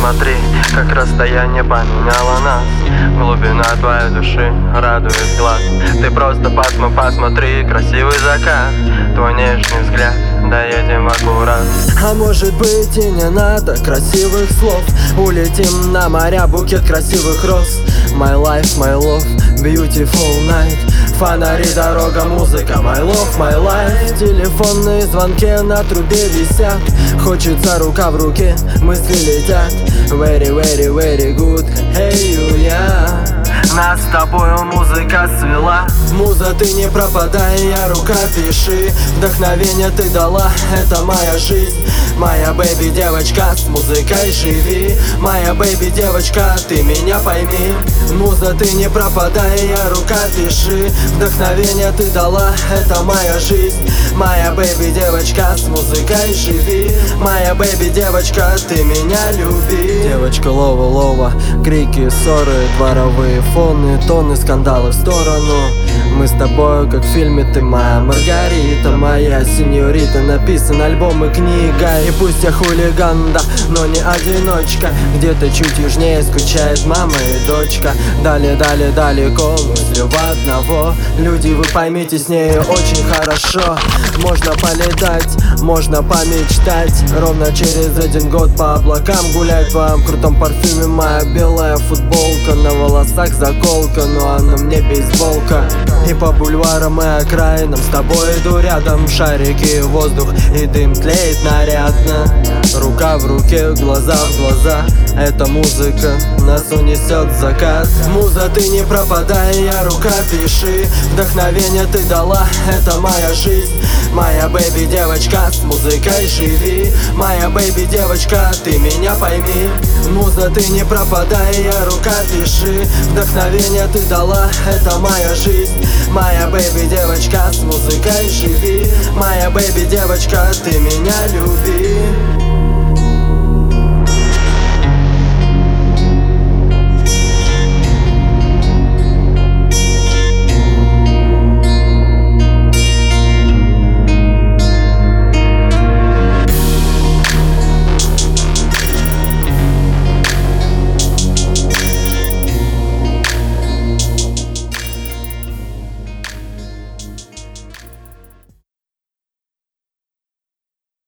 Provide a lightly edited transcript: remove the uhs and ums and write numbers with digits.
Посмотри, как расстояние поменяло нас. Глубина твоей души радует глаз. Ты просто посмотри, красивый закат. Твой нежный взгляд, доедем в аккурат. А может быть и не надо красивых слов. Улетим на моря, букет красивых роз. My life, my love, beautiful night. Фонари, дорога, музыка, my love, my life. Телефонные звонки на трубе висят. Хочется рука в руке, мысли летят. Very, very, very good, hey you, yeah. Нас с тобою музыка свела. Муза, ты не пропадай, я рука, пиши. Вдохновение ты дала, это моя жизнь. Моя бэйби девочка, с музыкой живи. Моя бэйби девочка, ты меня пойми. Муза, ты не пропадай, я рука, пиши. Вдохновение ты дала, это моя жизнь. Моя бэйби девочка, с музыкой живи. Моя бэйби девочка, ты меня люби. Девочка лова-лова, крики, ссоры, дворовые фоны, тонны скандалов в сторону. Мы с тобой, как в фильме, ты моя Маргарита, моя сеньорита. Написан альбом и книга. И пусть я хулиган, да, но не одиночка. Где-то чуть южнее скучает мама и дочка. Далее, далеко, мы в одного. Люди, вы поймите, с ней очень хорошо. Можно полетать, можно помечтать. Ровно через 1 год по облакам гулять в твоем крутом парфюме. Моя белая футболка, на волосах заколка, но она мне бейсболка. И по бульварам и окраинам с тобой иду рядом. Шарики, воздух и дым тлеет нарядно. Рука в руке, глаза в глаза. Эта музыка нас унесет в закат. Муза, ты не пропадай, я рука, пиши. Вдохновение ты дала, это моя жизнь. Моя бэйби девочка, с музыкой живи. Моя бэйби девочка, ты меня пойми. Муза, ты не пропадай, я рука, пиши. Вдохновение ты дала, это моя жизнь. Моя бэйби девочка, с музыкой живи. Моя бэйби девочка, ты меня люби.